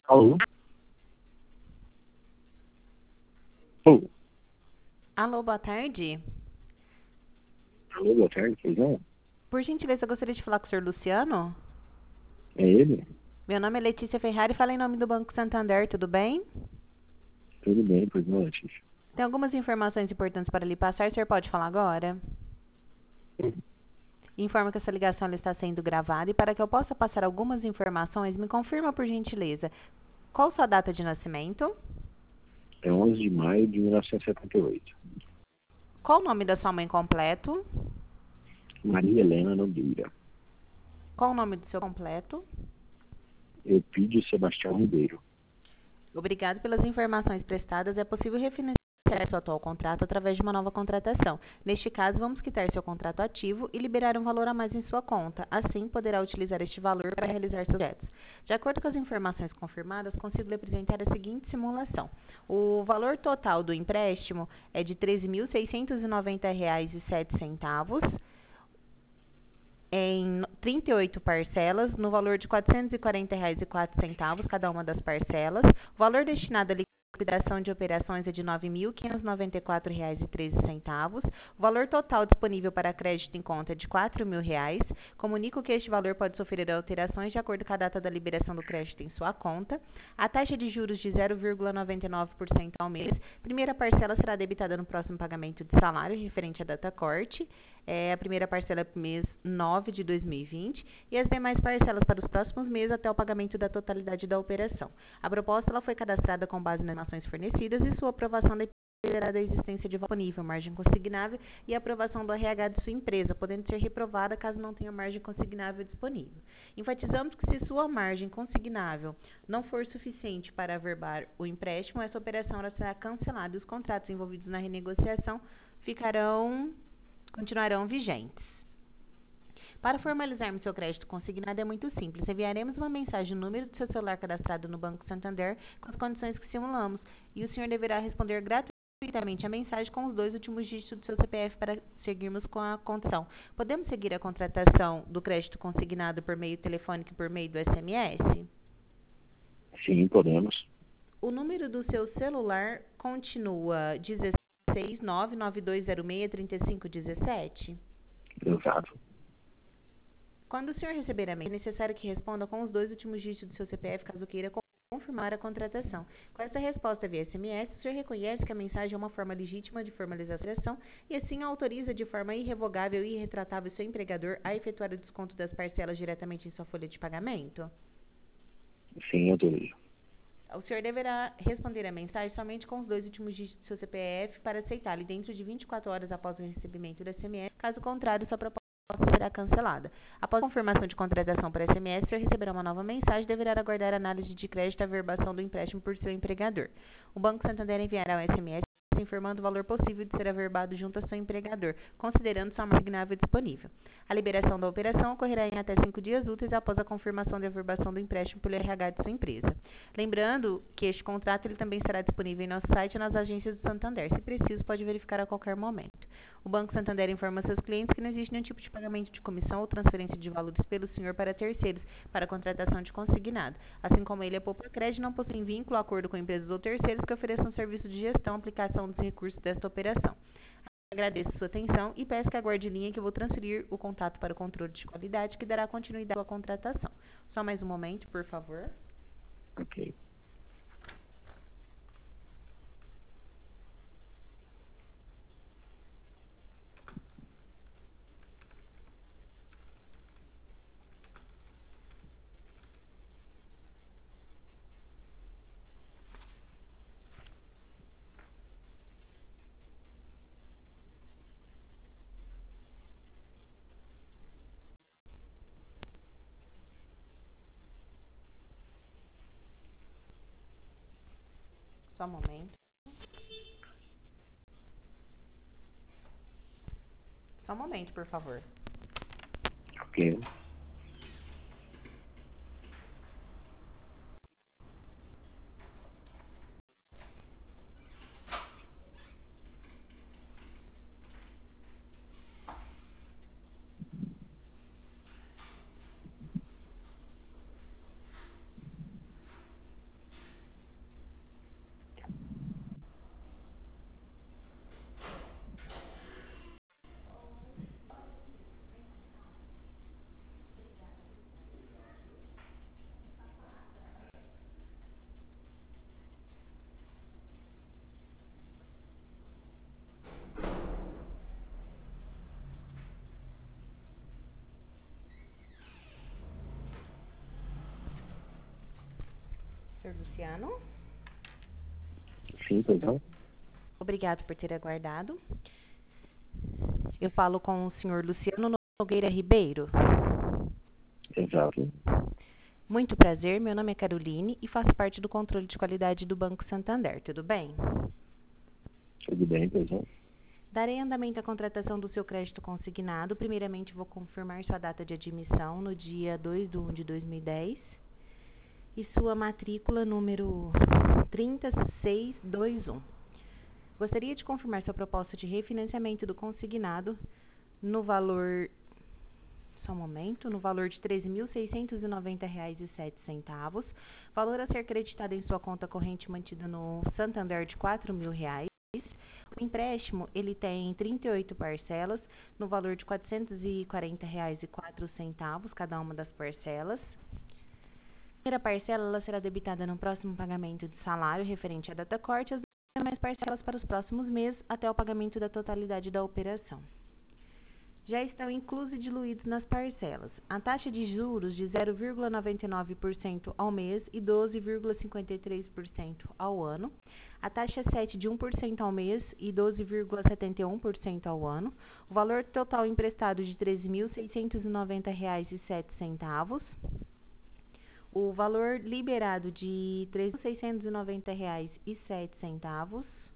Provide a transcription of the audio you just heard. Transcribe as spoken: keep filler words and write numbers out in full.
Alô? Alô? Alô, boa tarde. Alô, boa tarde, pois não? Por gentileza, eu gostaria de falar com o senhor Luciano. É ele? Meu nome é Letícia Ferrari e falo em nome do Banco Santander, tudo bem? Tudo bem, pois não, Letícia. Tem algumas informações importantes para lhe passar, o senhor pode falar agora? Informo que essa ligação ela está sendo gravada e para que eu possa passar algumas informações, me confirma por gentileza. Qual sua data de nascimento? É onze de maio de mil novecentos e setenta e oito. Qual o nome da sua mãe completo? Maria Helena Nogueira. Qual o nome do seu completo? Eupídio Sebastião Ribeiro. Obrigado pelas informações prestadas. É possível refinanciar seu atual contrato através de uma nova contratação. Neste caso, vamos quitar seu contrato ativo e liberar um valor a mais em sua conta. Assim, poderá utilizar este valor para realizar seus projetos. De acordo com as informações confirmadas, consigo lhe apresentar a seguinte simulação. O valor total do empréstimo é de treze mil seiscentos e noventa reais e sete centavos em trinta e oito parcelas, no valor de quatrocentos e quarenta reais e quatro centavos cada uma das parcelas. O valor destinado à liquidação de operações é de nove mil quinhentos e noventa e quatro reais e treze centavos. O valor total disponível para crédito em conta é de quatro mil reais. Comunico que este valor pode sofrer alterações de acordo com a data da liberação do crédito em sua conta. A taxa de juros de zero vírgula noventa e nove por cento ao mês. Primeira parcela será debitada no próximo pagamento de salário referente à data corte. É, a primeira parcela é para o mês nove de dois mil e vinte e as demais parcelas para os próximos meses até o pagamento da totalidade da operação. A proposta ela foi cadastrada com base nas informações fornecidas e sua aprovação dependerá da existência de disponível, margem consignável e aprovação do R H de sua empresa, podendo ser reprovada caso não tenha margem consignável disponível. Enfatizamos que se sua margem consignável não for suficiente para averbar o empréstimo, essa operação ela será cancelada e os contratos envolvidos na renegociação ficarão continuarão vigentes. Para formalizarmos seu crédito consignado é muito simples. Enviaremos uma mensagem no número do seu celular cadastrado no Banco Santander com as condições que simulamos e o senhor deverá responder gratuitamente a mensagem com os dois últimos dígitos do seu C P F para seguirmos com a contratação. Podemos seguir a contratação do crédito consignado por meio telefônico e por meio do S M S? Sim, podemos. O número do seu celular continua dezesseis nove nove dois zero seis três cinco um sete? Exato. Quando o senhor receber a mensagem, é necessário que responda com os dois últimos dígitos do seu C P F, caso queira confirmar a contratação. Com essa resposta via S M S, o senhor reconhece que a mensagem é uma forma legítima de formalização e assim autoriza de forma irrevogável e irretratável seu empregador a efetuar o desconto das parcelas diretamente em sua folha de pagamento? Sim, autorizo. O senhor deverá responder a mensagem somente com os dois últimos dígitos do seu C P F para aceitá-la e dentro de vinte e quatro horas após o recebimento do S M S. Caso contrário, sua proposta será cancelada. Após a confirmação de contratação por S M S, o senhor receberá uma nova mensagem e deverá aguardar a análise de crédito e averbação do empréstimo por seu empregador. O Banco Santander enviará um S M S informando o valor possível de ser averbado junto ao seu empregador, considerando sua margem consignável disponível. A liberação da operação ocorrerá em até cinco dias úteis após a confirmação de averbação do empréstimo pelo R H de sua empresa. Lembrando que este contrato ele também estará disponível em nosso site e nas agências do Santander. Se preciso, pode verificar a qualquer momento. O Banco Santander informa seus clientes que não existe nenhum tipo de pagamento de comissão ou transferência de valores pelo senhor para terceiros para a contratação de consignado. Assim como ele, a Poupa Crédito não possui vínculo, acordo com empresas ou terceiros que ofereçam serviço de gestão, aplicação dos recursos desta operação. Agradeço sua atenção e peço que aguarde em linha que eu vou transferir o contato para o controle de qualidade que dará continuidade à sua contratação. Só mais um momento, por favor. Ok. Só um momento. Só um momento, por favor. Ok. senhor Luciano? Sim, pois não? Obrigado por ter aguardado. Eu falo com o senhor Luciano Nogueira Ribeiro. Exato. Muito prazer, meu nome é Caroline e faço parte do controle de qualidade do Banco Santander, tudo bem? Tudo bem, pois não? Darei andamento à contratação do seu crédito consignado. Primeiramente, vou confirmar sua data de admissão no dia dois de um de dois mil e dez e sua matrícula número trinta seis vinte e um. Gostaria de confirmar sua proposta de refinanciamento do consignado no valor, só um momento, no valor de treze mil seiscentos e noventa reais e sete centavos, valor a ser creditado em sua conta corrente mantida no Santander de quatro mil reais. O empréstimo, ele tem trinta e oito parcelas, no valor de quatrocentos e quarenta reais e quatro centavos, cada uma das parcelas. A primeira parcela ela será debitada no próximo pagamento de salário referente à data corte, as demais parcelas para os próximos meses, até o pagamento da totalidade da operação. Já estão inclusos e diluídos nas parcelas a taxa de juros de zero vírgula noventa e nove por cento ao mês e doze vírgula cinquenta e três por cento ao ano, a taxa sete de um por cento ao mês e doze vírgula setenta e um por cento ao ano, o valor total emprestado de treze mil seiscentos e noventa reais e sete centavos, o valor liberado de treze mil seiscentos e noventa reais e sete centavos,